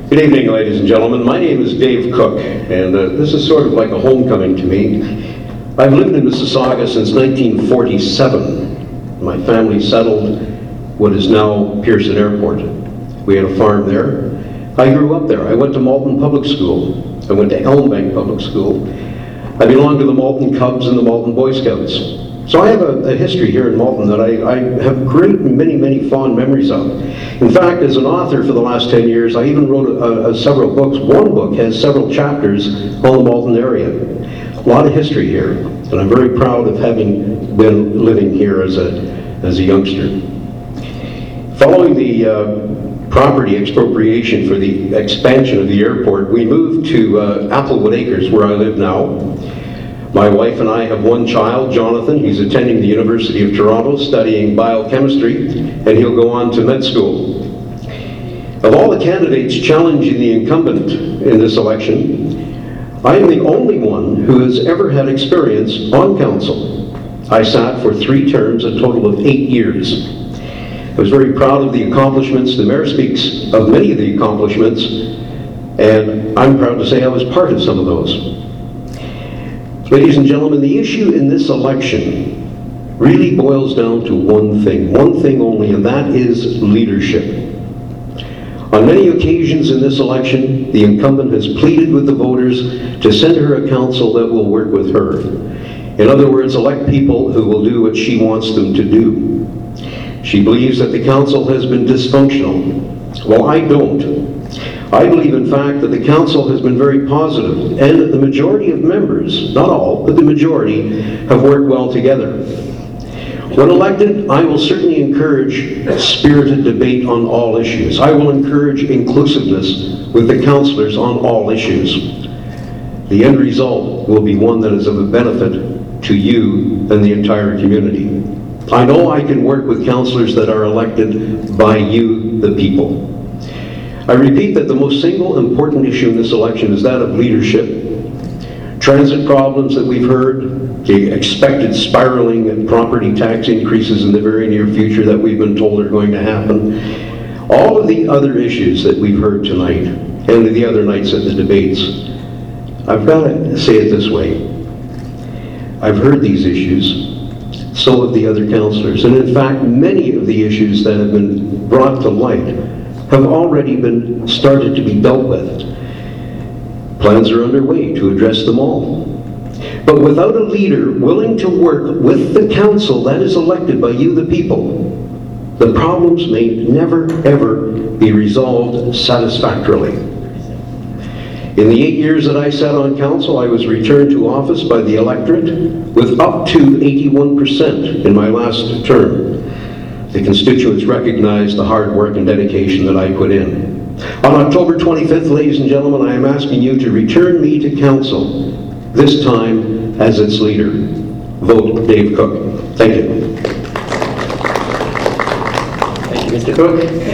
Good evening, ladies and gentlemen. My name is Dave Cook, and this is sort of like a homecoming to me. I've lived in Mississauga since 1947. My family settled what is now Pearson Airport. We had a farm there. I grew up there. I went to Malton Public School. I went to Elmbank Public School. I belonged to the Malton Cubs and the Malton Boy Scouts. So I have a history here in Malton that I have many fond memories of. In fact, as an author for the last 10 years, I even wrote several books. One book has several chapters on the Malton area. A lot of history here, and I'm very proud of having been living here as a youngster. Following the property expropriation for the expansion of the airport, we moved to Applewood Acres, where I live now. My wife and I have one child, Jonathan. He's attending the University of Toronto studying biochemistry, and he'll go on to med school. Of all the candidates challenging the incumbent in this election, I am the only one who has ever had experience on council. I sat for 3 terms, a total of 8 years. I was very proud of the accomplishments. The mayor speaks of many of the accomplishments, and I'm proud to say I was part of some of those. Ladies and gentlemen, the issue in this election really boils down to one thing only, and that is leadership. On many occasions in this election, the incumbent has pleaded with the voters to send her a council that will work with her. In other words, elect people who will do what she wants them to do. She believes that the council has been dysfunctional. Well, I don't. I believe, in fact, that the council has been very positive, and that the majority of members, not all, but the majority, have worked well together. When elected, I will certainly encourage spirited debate on all issues. I will encourage inclusiveness with the councillors on all issues. The end result will be one that is of a benefit to you and the entire community. I know I can work with councillors that are elected by you, the people. I repeat that the most single important issue in this election is that of leadership. Transit problems that we've heard, the expected spiraling and property tax increases in the very near future that we've been told are going to happen. All of the other issues that we've heard tonight and the other nights at the debates, I've got to say it this way. I've heard these issues, so have the other councillors, and in fact many of the issues that have been brought to light have already been started to be dealt with. Plans are underway to address them all. But without a leader willing to work with the council that is elected by you, the people, the problems may never, ever be resolved satisfactorily. In the 8 years that I sat on council, I was returned to office by the electorate with up to 81% in my last term. The constituents recognized the hard work and dedication that I put in. On October 25th, ladies and gentlemen, I am asking you to return me to council, this time as its leader. Vote Dave Cook. Thank you. Thank you, Mr. Cook.